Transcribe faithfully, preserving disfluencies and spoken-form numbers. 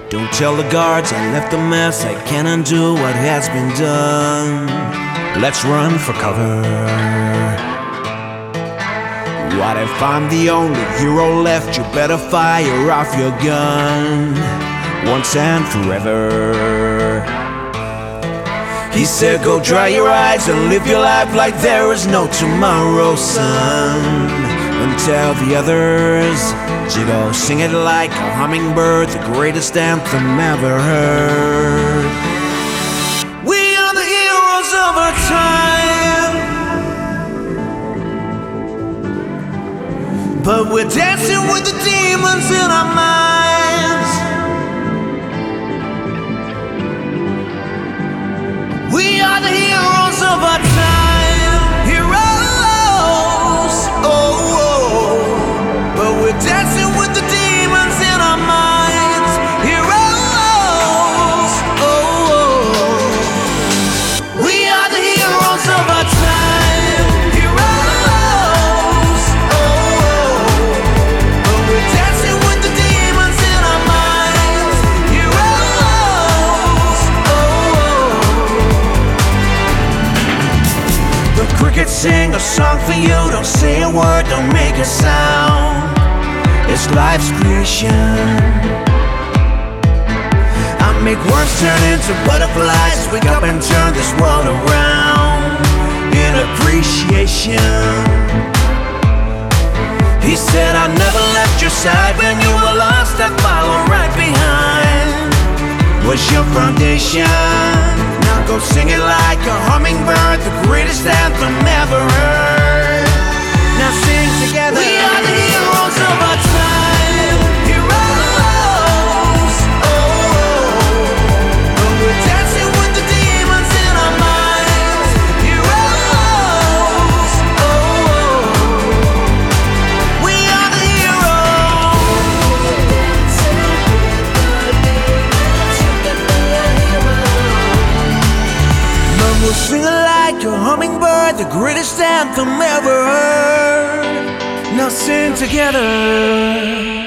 Don't tell the guards I left a mess. I can't undo what has been done. Let's run for cover. What if I'm the only hero left? You better fire off your gun once and forever. He said, go dry your eyes and live your life like there is no tomorrow, son. And tell the others to go sing it like a hummingbird, the greatest anthem ever heard. We are the heroes of our time, but we're dancing with the demons in our minds. We are the heroes of our time, heroes, oh, oh. But we're dancing with the demons in our minds, heroes, oh, oh. We are the heroes of our time, heroes, oh, oh. But we're dancing with the demons in our minds, heroes, oh, oh. The crickets sing a song for you. Don't say a word, don't make a sound. It's life's creation. I make worms turn into butterflies. Wake up and turn this world around in appreciation. He said, I never left your side when you were lost. I follow right behind. Was your foundation? Now go sing it like a hummingbird, the greatest anthem ever heard. Now sing together. We are the heroes of our time, heroes, oh, oh. But we're dancing with the demons in our minds, heroes, oh, oh. We are the heroes. But we'll sing it like a hummingbird, the greatest anthem ever heard. Now sing together.